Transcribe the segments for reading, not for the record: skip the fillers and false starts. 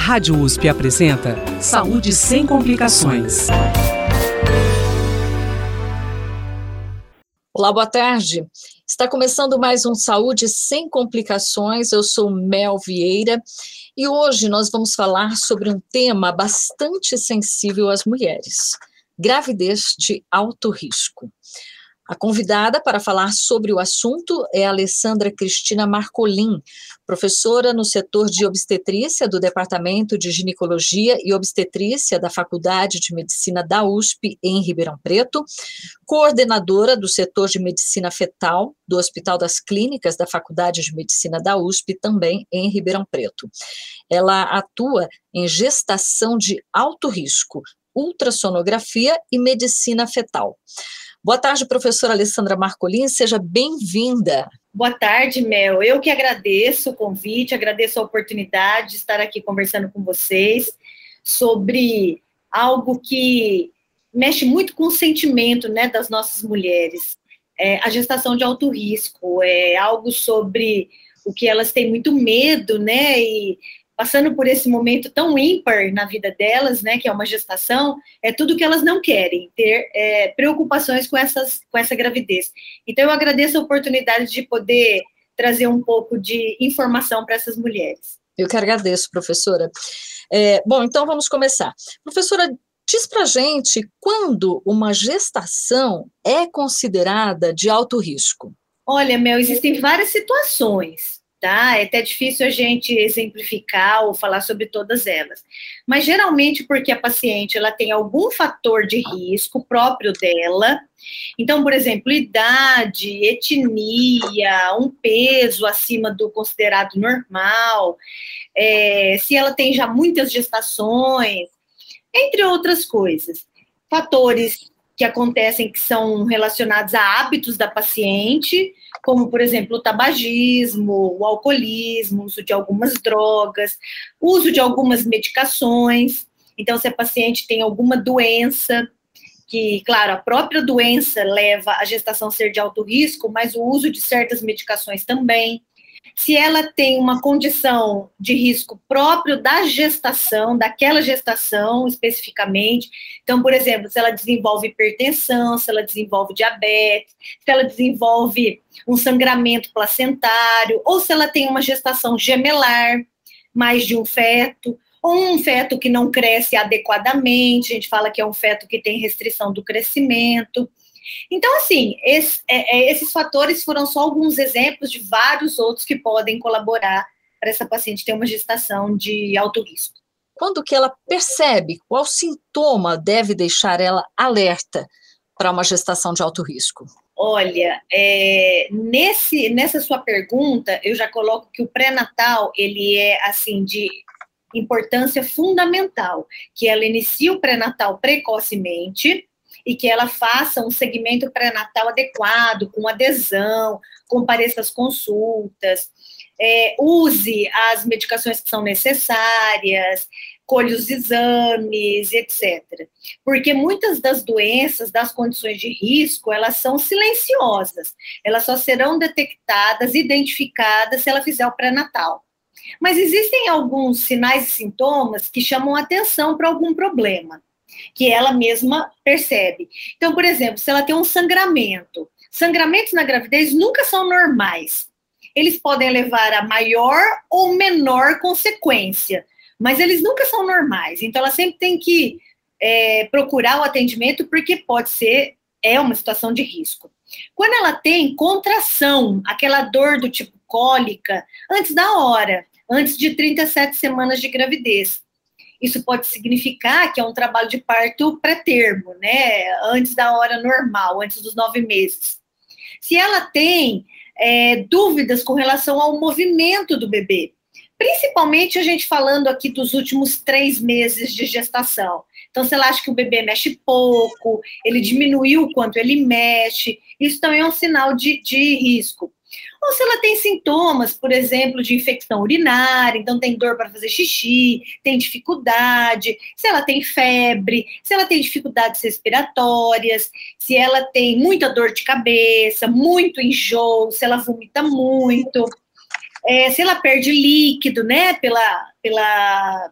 Rádio USP apresenta Saúde sem complicações. Olá, boa tarde. Está começando mais um Saúde sem complicações. Eu sou Mel Vieira e hoje nós vamos falar sobre um tema bastante sensível às mulheres: gravidez de alto risco. A convidada para falar sobre o assunto é a Alessandra Cristina Marcolin, professora no setor de obstetrícia do Departamento de Ginecologia e Obstetrícia da Faculdade de Medicina da USP, em Ribeirão Preto, coordenadora do setor de medicina fetal do Hospital das Clínicas da Faculdade de Medicina da USP, também em Ribeirão Preto. Ela atua em gestação de alto risco, ultrassonografia e medicina fetal. Boa tarde, professora Alessandra Marcolin, seja bem-vinda. Boa tarde, Mel. Eu que agradeço o convite, agradeço a oportunidade de estar aqui conversando com vocês sobre algo que mexe muito com o sentimento, né, das nossas mulheres. A gestação de alto risco é algo sobre o que elas têm muito medo, né, e passando por esse momento tão ímpar na vida delas, né, que é uma gestação, é tudo que elas não querem, ter preocupações com essa gravidez. Então, eu agradeço a oportunidade de poder trazer um pouco de informação para essas mulheres. Eu que agradeço, professora. Bom, então vamos começar. Professora, diz pra gente quando uma gestação é considerada de alto risco. Olha, Mel, existem várias situações. Tá? É até difícil a gente exemplificar ou falar sobre todas elas. Mas, geralmente, porque a paciente ela tem algum fator de risco próprio dela. Então, por exemplo, idade, etnia, um peso acima do considerado normal, se ela tem já muitas gestações, entre outras coisas. Fatores que acontecem que são relacionados a hábitos da paciente, como, por exemplo, o tabagismo, o alcoolismo, o uso de algumas drogas, o uso de algumas medicações. Então, se a paciente tem alguma doença, que, claro, a própria doença leva a gestação a ser de alto risco, mas o uso de certas medicações também. Se ela tem uma condição de risco próprio da gestação, daquela gestação especificamente, então, por exemplo, se ela desenvolve hipertensão, se ela desenvolve diabetes, se ela desenvolve um sangramento placentário, ou se ela tem uma gestação gemelar, mais de um feto, ou um feto que não cresce adequadamente, a gente fala que é um feto que tem restrição do crescimento. Então, assim, esses fatores foram só alguns exemplos de vários outros que podem colaborar para essa paciente ter uma gestação de alto risco. Quando que ela percebe, qual sintoma deve deixar ela alerta para uma gestação de alto risco? Olha, nessa sua pergunta, eu já coloco que o pré-natal, ele é, assim, de importância fundamental, que ela inicie o pré-natal precocemente, e que ela faça um segmento pré-natal adequado, com adesão, compareça às consultas, use as medicações que são necessárias, colhe os exames, etc. Porque muitas das doenças, das condições de risco, elas são silenciosas, elas só serão detectadas, identificadas, se ela fizer o pré-natal. Mas existem alguns sinais e sintomas que chamam atenção para algum problema, que ela mesma percebe. Então, por exemplo, se ela tem um sangramento, sangramentos na gravidez nunca são normais. Eles podem levar a maior ou menor consequência, mas eles nunca são normais. Então, ela sempre tem que procurar o atendimento, porque pode ser, uma situação de risco. Quando ela tem contração, aquela dor do tipo cólica, antes da hora, antes de 37 semanas de gravidez, isso pode significar que é um trabalho de parto pré-termo, né? Antes da hora normal, antes dos 9 meses. Se ela tem dúvidas com relação ao movimento do bebê, principalmente a gente falando aqui dos últimos 3 meses de gestação. Então, se ela acha que o bebê mexe pouco, ele diminuiu o quanto ele mexe, isso também é um sinal de risco. Ou se ela tem sintomas, por exemplo, de infecção urinária, então tem dor para fazer xixi, tem dificuldade, se ela tem febre, se ela tem dificuldades respiratórias, se ela tem muita dor de cabeça, muito enjoo, se ela vomita muito, se ela perde líquido, né, pela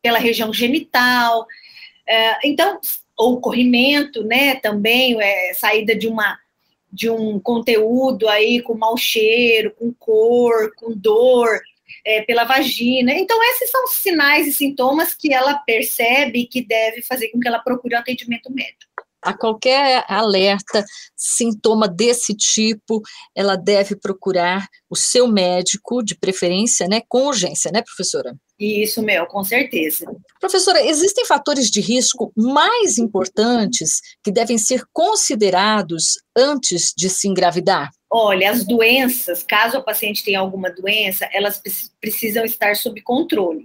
pela região genital, então, ou corrimento, né, também, saída de um conteúdo aí com mau cheiro, com cor, com dor, pela vagina. Então, esses são os sinais e sintomas que ela percebe e que deve fazer com que ela procure um atendimento médico. A qualquer alerta, sintoma desse tipo, ela deve procurar o seu médico, de preferência, né, com urgência, né, professora? Isso, com certeza. Professora, existem fatores de risco mais importantes que devem ser considerados antes de se engravidar? Olha, as doenças, caso a paciente tenha alguma doença, elas precisam estar sob controle,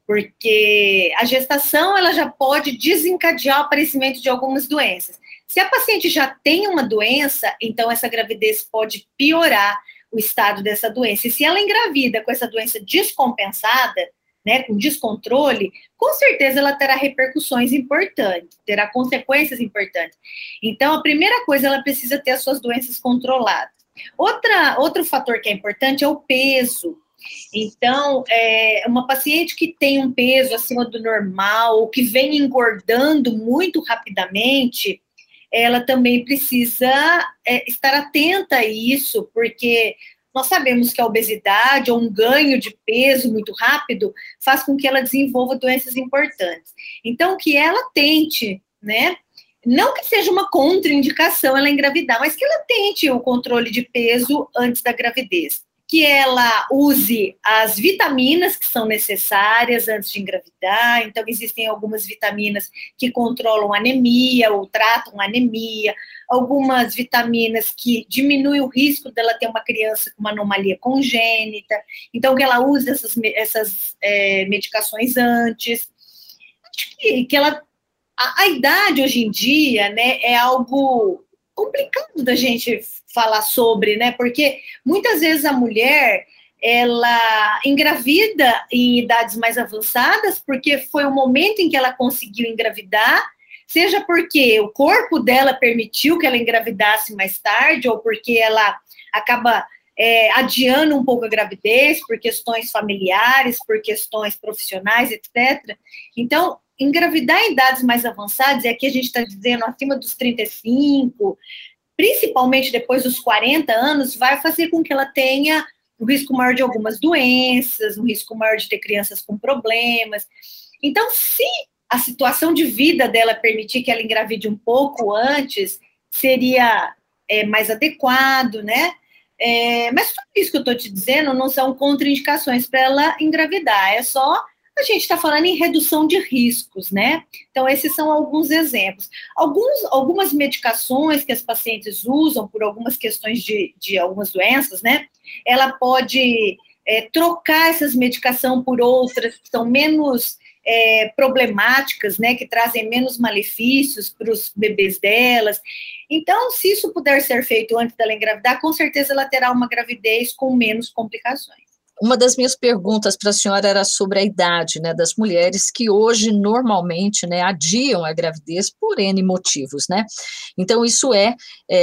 porque a gestação ela já pode desencadear o aparecimento de algumas doenças. Se a paciente já tem uma doença, então essa gravidez pode piorar o estado dessa doença. E se ela engravida com essa doença descompensada, né, com descontrole, com certeza ela terá repercussões importantes, terá consequências importantes. Então, a primeira coisa, ela precisa ter as suas doenças controladas. Outro fator que é importante é o peso. Então, uma paciente que tem um peso acima do normal, ou que vem engordando muito rapidamente, ela também precisa estar atenta a isso, porque nós sabemos que a obesidade ou um ganho de peso muito rápido faz com que ela desenvolva doenças importantes. Então, que ela tente, né? Não que seja uma contraindicação ela engravidar, mas que ela tente o controle de peso antes da gravidez. Que ela use as vitaminas que são necessárias antes de engravidar. Então, existem algumas vitaminas que controlam anemia ou tratam anemia, algumas vitaminas que diminuem o risco dela ter uma criança com uma anomalia congênita. Então, que ela use essas medicações antes. Acho que ela... A idade, hoje em dia, né, é algo complicado da gente falar sobre, né, porque muitas vezes a mulher, ela engravida em idades mais avançadas, porque foi o momento em que ela conseguiu engravidar, seja porque o corpo dela permitiu que ela engravidasse mais tarde, ou porque ela acaba adiando um pouco a gravidez, por questões familiares, por questões profissionais, etc. Então, engravidar em idades mais avançadas, e aqui a gente está dizendo acima dos 35, principalmente depois dos 40 anos, vai fazer com que ela tenha um risco maior de algumas doenças, um risco maior de ter crianças com problemas. Então, se a situação de vida dela permitir que ela engravide um pouco antes, seria mais adequado, né? Mas tudo isso que eu estou te dizendo não são contraindicações para ela engravidar, é só a gente está falando em redução de riscos, né? Então, esses são alguns exemplos. Algumas medicações que as pacientes usam por algumas questões de algumas doenças, né? Ela pode trocar essas medicações por outras que são menos problemáticas, né? Que trazem menos malefícios para os bebês delas. Então, se isso puder ser feito antes dela engravidar, com certeza ela terá uma gravidez com menos complicações. Uma das minhas perguntas para a senhora era sobre a idade, né, das mulheres que hoje normalmente, né, adiam a gravidez por N motivos, né? Então isso é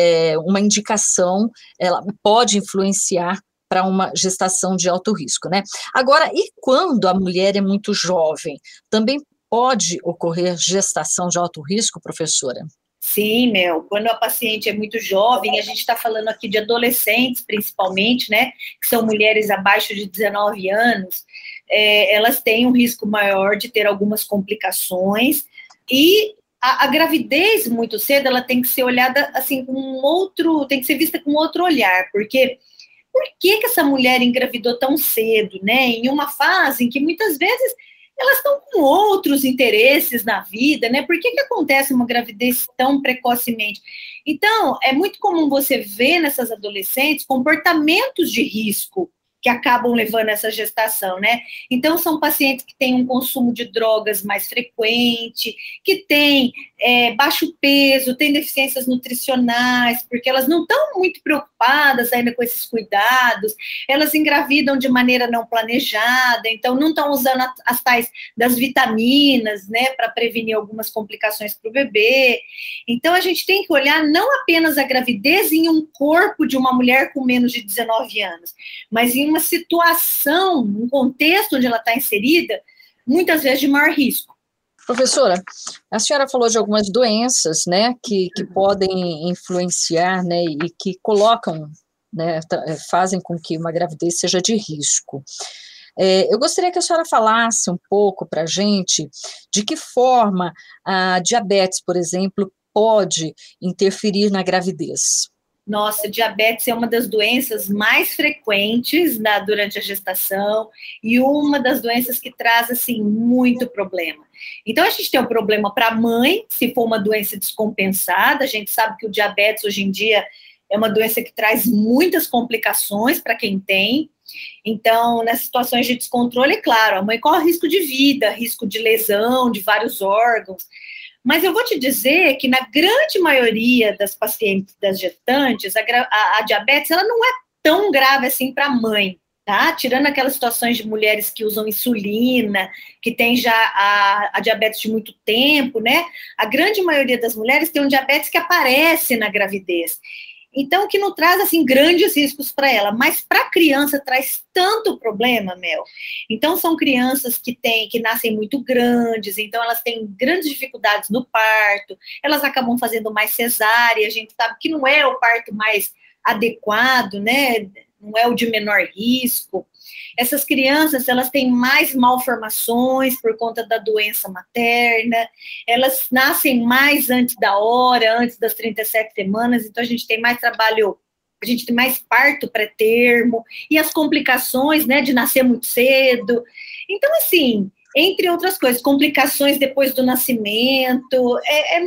uma indicação, ela pode influenciar para uma gestação de alto risco, né? Agora, e quando a mulher é muito jovem, também pode ocorrer gestação de alto risco, professora? Sim, quando a paciente é muito jovem, a gente está falando aqui de adolescentes, principalmente, né, que são mulheres abaixo de 19 anos, elas têm um risco maior de ter algumas complicações, e a gravidez muito cedo, ela tem que ser olhada, assim, tem que ser vista com outro olhar, porque por que essa mulher engravidou tão cedo, né, em uma fase em que muitas vezes elas estão com outros interesses na vida, né? Por que acontece uma gravidez tão precocemente? Então, é muito comum você ver nessas adolescentes comportamentos de risco que acabam levando essa gestação, né? Então, são pacientes que têm um consumo de drogas mais frequente, que têm baixo peso, têm deficiências nutricionais, porque elas não estão muito preocupadas ainda com esses cuidados, elas engravidam de maneira não planejada, então não estão usando as tais das vitaminas, né, para prevenir algumas complicações para o bebê. Então, a gente tem que olhar não apenas a gravidez em um corpo de uma mulher com menos de 19 anos, mas em uma situação, um contexto onde ela está inserida, muitas vezes de maior risco. Professora, a senhora falou de algumas doenças, né, que podem influenciar, né, e que colocam, né, fazem com que uma gravidez seja de risco. Eu gostaria que a senhora falasse um pouco para a gente de que forma a diabetes, por exemplo, pode interferir na gravidez. Nossa, diabetes é uma das doenças mais frequentes durante a gestação e uma das doenças que traz, assim, muito problema. Então, a gente tem um problema para a mãe, se for uma doença descompensada. A gente sabe que o diabetes, hoje em dia, é uma doença que traz muitas complicações para quem tem. Então, nessas situações de descontrole, é claro, a mãe corre risco de vida, risco de lesão de vários órgãos. Mas eu vou te dizer que na grande maioria das pacientes, das gestantes, a diabetes ela não é tão grave assim para a mãe, tá? Tirando aquelas situações de mulheres que usam insulina, que tem já a diabetes de muito tempo, né? A grande maioria das mulheres tem um diabetes que aparece na gravidez. Então, que não traz, assim, grandes riscos para ela, mas para a criança traz tanto problema, Mel. Então, são crianças que nascem muito grandes, então elas têm grandes dificuldades no parto, elas acabam fazendo mais cesárea, a gente sabe que não é o parto mais adequado, né? Não é o de menor risco. Essas crianças, elas têm mais malformações por conta da doença materna, elas nascem mais antes da hora, antes das 37 semanas, então a gente tem mais trabalho, a gente tem mais parto pré-termo, e as complicações, né, de nascer muito cedo. Então, assim, entre outras coisas, complicações depois do nascimento,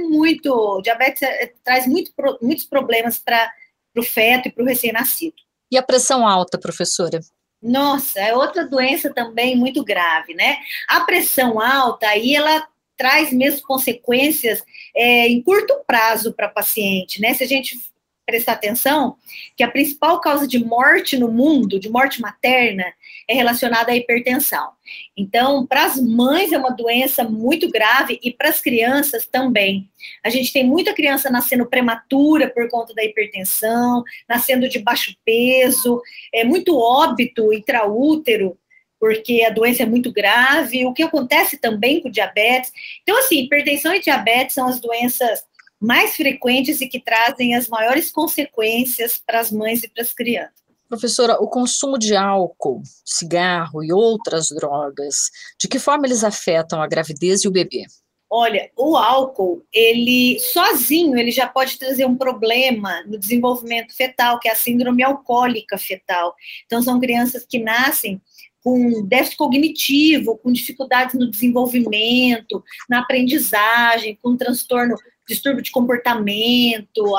diabetes traz muitos problemas para o feto e para o recém-nascido. E a pressão alta, professora? Nossa, é outra doença também muito grave, né? A pressão alta, aí ela traz mesmo consequências em curto prazo para a paciente, né? Se a gente prestar atenção, que a principal causa de morte no mundo, de morte materna, é relacionada à hipertensão. Então, para as mães é uma doença muito grave e para as crianças também. A gente tem muita criança nascendo prematura por conta da hipertensão, nascendo de baixo peso, muito óbito intraútero, porque a doença é muito grave, o que acontece também com o diabetes. Então, assim, hipertensão e diabetes são as doenças mais frequentes e que trazem as maiores consequências para as mães e para as crianças. Professora, o consumo de álcool, cigarro e outras drogas, de que forma eles afetam a gravidez e o bebê? Olha, o álcool, ele sozinho, ele já pode trazer um problema no desenvolvimento fetal, que é a síndrome alcoólica fetal. Então, são crianças que nascem com déficit cognitivo, com dificuldades no desenvolvimento, na aprendizagem, com transtorno, distúrbio de comportamento,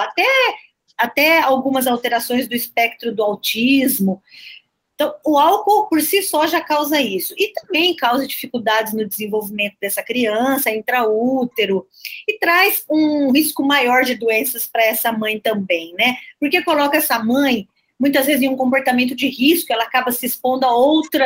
até algumas alterações do espectro do autismo. Então, o álcool por si só já causa isso. E também causa dificuldades no desenvolvimento dessa criança, intraútero, e traz um risco maior de doenças para essa mãe também, né? Porque coloca essa mãe, muitas vezes, em um comportamento de risco, ela acaba se expondo a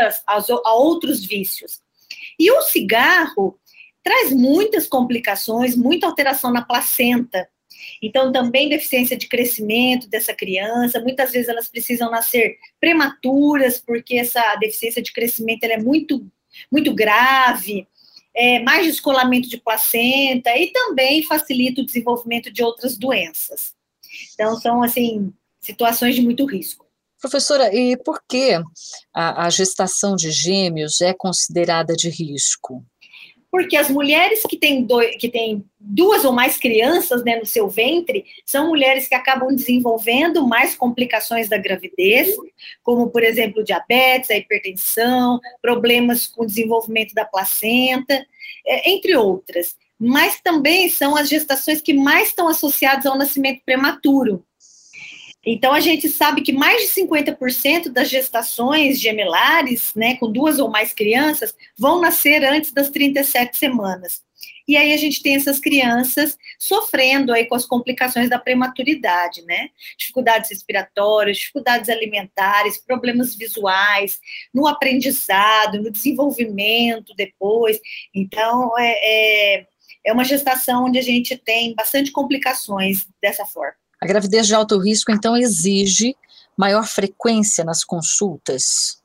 outros vícios. E o cigarro traz muitas complicações, muita alteração na placenta. Então, também deficiência de crescimento dessa criança, muitas vezes elas precisam nascer prematuras, porque essa deficiência de crescimento ela é muito, muito grave, mais descolamento de placenta, e também facilita o desenvolvimento de outras doenças. Então, são, assim, situações de muito risco. Professora, e por que a gestação de gêmeos é considerada de risco? Porque as mulheres que têm duas ou mais crianças, né, no seu ventre, são mulheres que acabam desenvolvendo mais complicações da gravidez, como, por exemplo, diabetes, a hipertensão, problemas com o desenvolvimento da placenta, entre outras. Mas também são as gestações que mais estão associadas ao nascimento prematuro. Então, a gente sabe que mais de 50% das gestações gemelares, né, com duas ou mais crianças, vão nascer antes das 37 semanas. E aí a gente tem essas crianças sofrendo aí com as complicações da prematuridade, né? Dificuldades respiratórias, dificuldades alimentares, problemas visuais, no aprendizado, no desenvolvimento depois. Então, é uma gestação onde a gente tem bastante complicações dessa forma. A gravidez de alto risco, então, exige maior frequência nas consultas?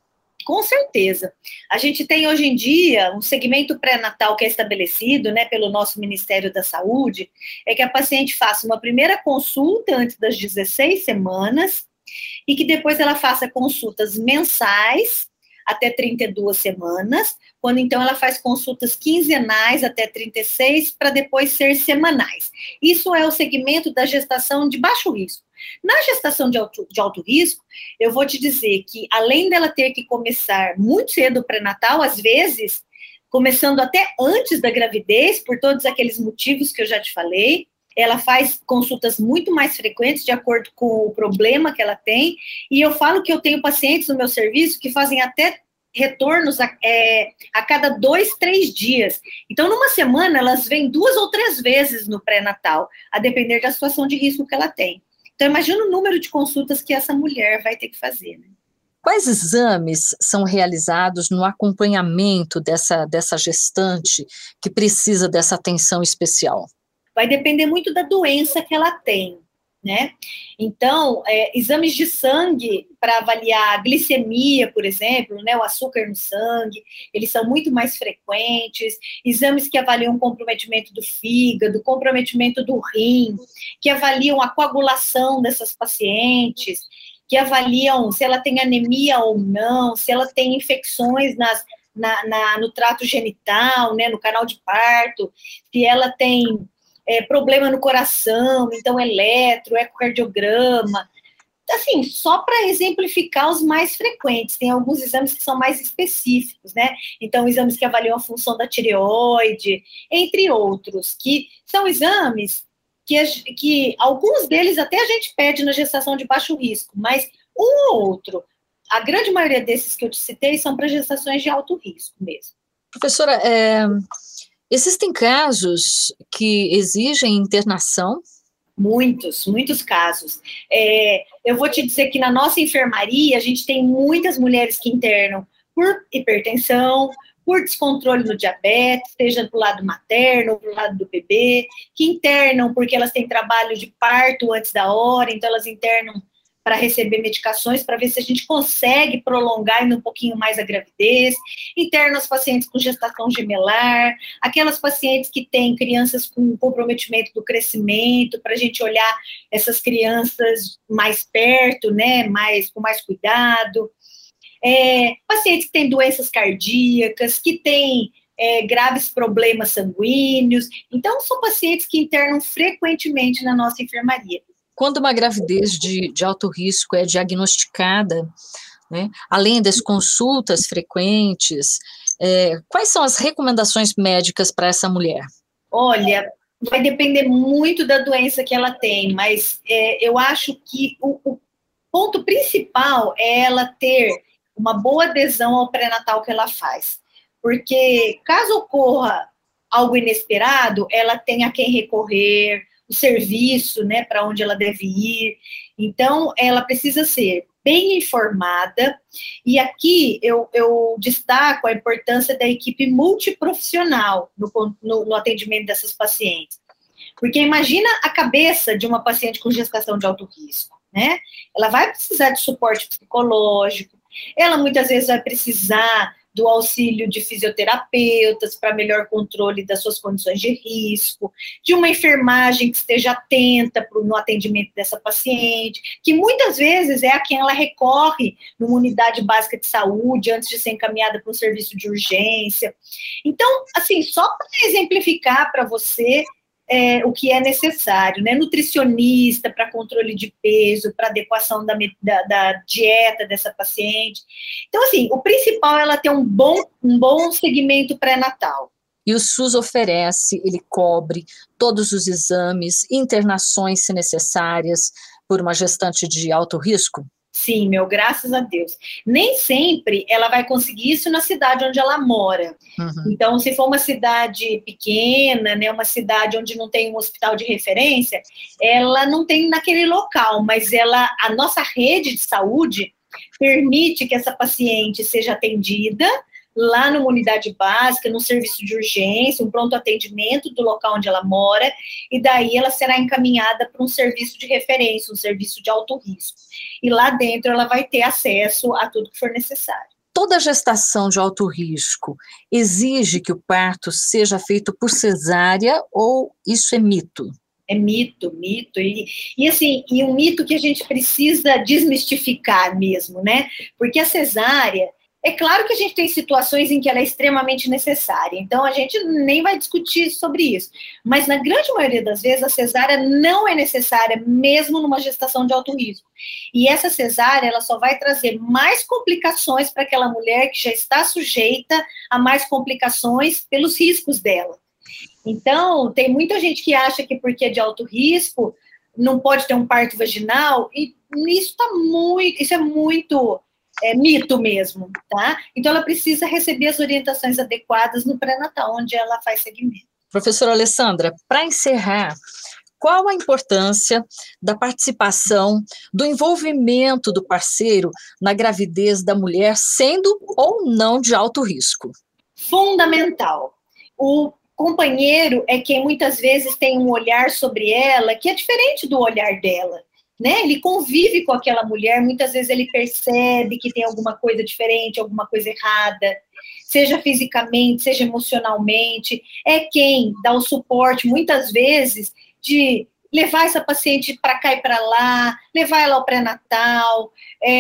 Com certeza. A gente tem hoje em dia um segmento pré-natal que é estabelecido, né, pelo nosso Ministério da Saúde, é que a paciente faça uma primeira consulta antes das 16 semanas e que depois ela faça consultas mensais até 32 semanas, quando então ela faz consultas quinzenais até 36, para depois ser semanais. Isso é o segmento da gestação de baixo risco. Na gestação de alto risco, eu vou te dizer que, além dela ter que começar muito cedo o pré-natal, às vezes, começando até antes da gravidez, por todos aqueles motivos que eu já te falei, ela faz consultas muito mais frequentes de acordo com o problema que ela tem, e eu falo que eu tenho pacientes no meu serviço que fazem até retornos a cada 2, 3 dias. Então, numa semana, elas vêm 2 ou 3 vezes no pré-natal, a depender da situação de risco que ela tem. Então, imagina o número de consultas que essa mulher vai ter que fazer, né? Quais exames são realizados no acompanhamento dessa gestante que precisa dessa atenção especial? Vai depender muito da doença que ela tem, né? Então, exames de sangue para avaliar a glicemia, por exemplo, né, o açúcar no sangue, eles são muito mais frequentes. Exames que avaliam o comprometimento do fígado, comprometimento do rim, que avaliam a coagulação dessas pacientes, que avaliam se ela tem anemia ou não, se ela tem infecções no trato genital, né, no canal de parto, se ela tem problema no coração, então ecocardiograma, assim, só para exemplificar os mais frequentes. Tem alguns exames que são mais específicos, né? Então, exames que avaliam a função da tireoide, entre outros, que são exames que alguns deles até a gente pede na gestação de baixo risco, mas um ou outro, a grande maioria desses que eu te citei são para gestações de alto risco mesmo. Professora, existem casos que exigem internação? Muitos casos. Eu vou te dizer que na nossa enfermaria a gente tem muitas mulheres que internam por hipertensão, por descontrole no diabetes, seja do lado materno, do lado do bebê, que internam porque elas têm trabalho de parto antes da hora, então elas internam para receber medicações, para ver se a gente consegue prolongar ainda um pouquinho mais a gravidez, interna as pacientes com gestação gemelar, aquelas pacientes que têm crianças com comprometimento do crescimento, para a gente olhar essas crianças mais perto, né, com mais cuidado, pacientes que têm doenças cardíacas, que têm graves problemas sanguíneos, então são pacientes que internam frequentemente na nossa enfermaria. Quando uma gravidez de alto risco é diagnosticada, né, além das consultas frequentes, quais são as recomendações médicas para essa mulher? Olha, vai depender muito da doença que ela tem, mas eu acho que o ponto principal é ela ter uma boa adesão ao pré-natal que ela faz. Porque caso ocorra algo inesperado, ela tem a quem recorrer, o serviço, né, para onde ela deve ir. Então, ela precisa ser bem informada, e aqui eu destaco a importância da equipe multiprofissional no atendimento dessas pacientes. Porque imagina a cabeça de uma paciente com gestação de alto risco, né? Ela vai precisar de suporte psicológico, ela muitas vezes vai precisar do auxílio de fisioterapeutas para melhor controle das suas condições de risco, de uma enfermagem que esteja atenta no atendimento dessa paciente, que muitas vezes é a quem ela recorre numa unidade básica de saúde antes de ser encaminhada para um serviço de urgência. Então, assim, só para exemplificar para você o que é necessário, né? Nutricionista para controle de peso, para adequação da dieta dessa paciente. Então, assim, o principal é ela ter um bom segmento pré-natal. E o SUS oferece, ele cobre todos os exames, internações se necessárias por uma gestante de alto risco? Sim, graças a Deus. Nem sempre ela vai conseguir isso na cidade onde ela mora. Uhum. Então, se for uma cidade pequena, né, uma cidade onde não tem um hospital de referência, ela não tem naquele local, mas a nossa rede de saúde permite que essa paciente seja atendida lá numa unidade básica, num serviço de urgência, um pronto atendimento do local onde ela mora, e daí ela será encaminhada para um serviço de referência, um serviço de alto risco. E lá dentro ela vai ter acesso a tudo que for necessário. toda gestação de alto risco exige que o parto seja feito por cesárea ou isso é mito? É mito. E assim, e um mito que a gente precisa desmistificar mesmo, né? Porque a cesárea, é claro que a gente tem situações em que ela é extremamente necessária, então a gente nem vai discutir sobre isso. Mas na grande maioria das vezes, a cesárea não é necessária, mesmo numa gestação de alto risco. E essa cesárea, ela só vai trazer mais complicações para aquela mulher que já está sujeita a mais complicações pelos riscos dela. Então, tem muita gente que acha que porque é de alto risco, não pode ter um parto vaginal, e isso é muito mito mesmo, tá? Então, ela precisa receber as orientações adequadas no pré-natal, onde ela faz seguimento. Professora Alessandra, para encerrar, qual a importância da participação, do envolvimento do parceiro na gravidez da mulher, sendo ou não de alto risco? Fundamental. O companheiro é quem muitas vezes tem um olhar sobre ela que é diferente do olhar dela, né? Ele convive com aquela mulher, muitas vezes ele percebe que tem alguma coisa diferente, alguma coisa errada, seja fisicamente, seja emocionalmente, é quem dá o suporte, muitas vezes, de levar essa paciente para cá e para lá, levar ela ao pré-natal,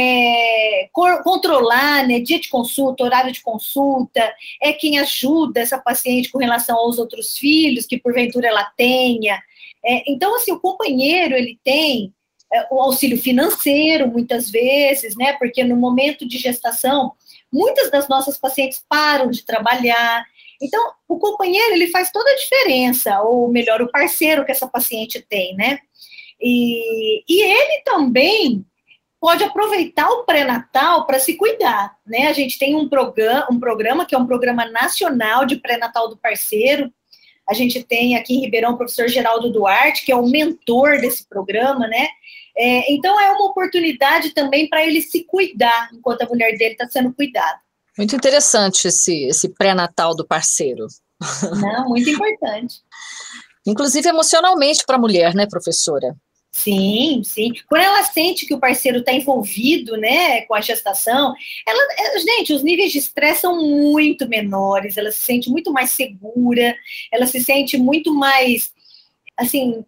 controlar, né, dia de consulta, horário de consulta, é quem ajuda essa paciente com relação aos outros filhos que porventura ela tenha. Então, assim, o companheiro, ele tem o auxílio financeiro, muitas vezes, né, porque no momento de gestação, muitas das nossas pacientes param de trabalhar. Então, o companheiro, ele faz toda a diferença, ou melhor, o parceiro que essa paciente tem, né? E ele também pode aproveitar o pré-natal para se cuidar, né? A gente tem um programa que é um programa nacional de pré-natal do parceiro. A gente tem aqui em Ribeirão o professor Geraldo Duarte, que é o mentor desse programa, né? Então, é uma oportunidade também para ele se cuidar, enquanto a mulher dele está sendo cuidada. Muito interessante esse pré-natal do parceiro. Não, muito importante. Inclusive emocionalmente para a mulher, né, professora? Sim. Quando ela sente que o parceiro está envolvido, né, com a gestação, gente, os níveis de estresse são muito menores, ela se sente muito mais segura, ela se sente muito mais, assim,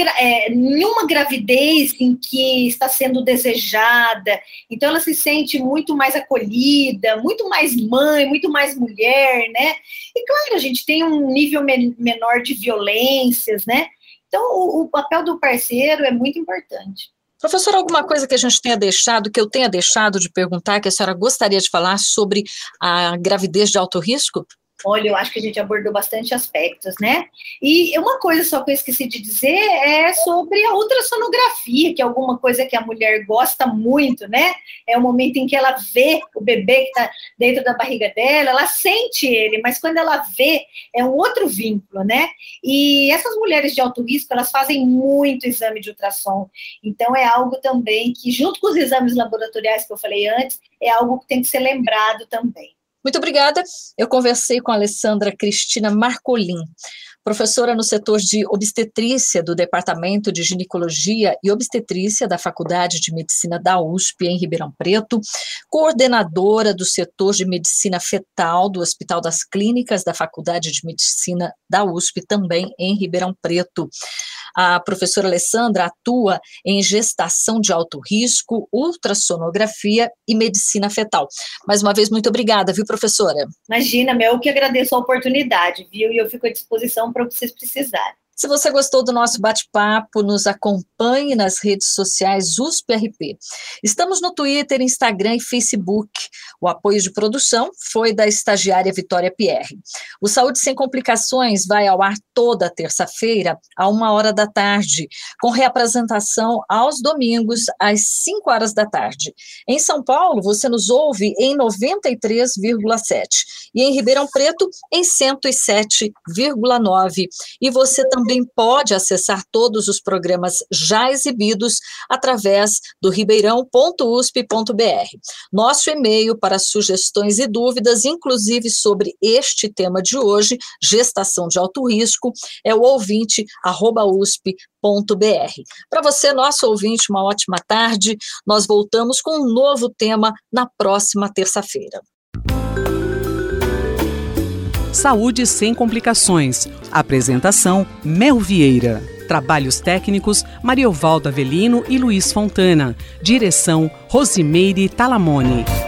nenhuma gravidez em que está sendo desejada, então ela se sente muito mais acolhida, muito mais mãe, muito mais mulher, né? E claro, a gente tem um nível menor de violências, né? Então, o papel do parceiro é muito importante. Professora, alguma coisa que a gente tenha deixado, que eu tenha deixado de perguntar, que a senhora gostaria de falar sobre a gravidez de alto risco? Olha, eu acho que a gente abordou bastante aspectos, né? E uma coisa só que eu esqueci de dizer é sobre a ultrassonografia, que é alguma coisa que a mulher gosta muito, né? É o momento em que ela vê o bebê que está dentro da barriga dela, ela sente ele, mas quando ela vê, é um outro vínculo, né? E essas mulheres de alto risco, elas fazem muito exame de ultrassom. Então, é algo também que, junto com os exames laboratoriais que eu falei antes, é algo que tem que ser lembrado também. Muito obrigada. Eu conversei com a Alessandra Cristina Marcolin, professora no setor de obstetrícia do Departamento de Ginecologia e Obstetrícia da Faculdade de Medicina da USP, em Ribeirão Preto, coordenadora do setor de Medicina Fetal do Hospital das Clínicas da Faculdade de Medicina da USP, também em Ribeirão Preto. A professora Alessandra atua em gestação de alto risco, ultrassonografia e medicina fetal. Mais uma vez, muito obrigada, viu, professora? Imagina, eu que agradeço a oportunidade, viu? E eu fico à disposição para o que vocês precisarem. Se você gostou do nosso bate-papo, nos acompanhe nas redes sociais USP-RP. Estamos no Twitter, Instagram e Facebook. O apoio de produção foi da estagiária Vitória Pierre. O Saúde Sem Complicações vai ao ar toda terça-feira, à 1h, com reapresentação aos domingos, às 5h. Em São Paulo, você nos ouve em 93,7 e em Ribeirão Preto, em 107,9. E você também pode acessar todos os programas já exibidos através do ribeirão.usp.br. Nosso e-mail para sugestões e dúvidas, inclusive sobre este tema de hoje, gestação de alto risco, é o ouvinte@usp.br. Para você, nosso ouvinte, uma ótima tarde. Nós voltamos com um novo tema na próxima terça-feira. Saúde sem complicações. Apresentação, Mel Vieira. Trabalhos técnicos, Mariovaldo Avelino e Luiz Fontana. Direção, Rosimeire Talamone.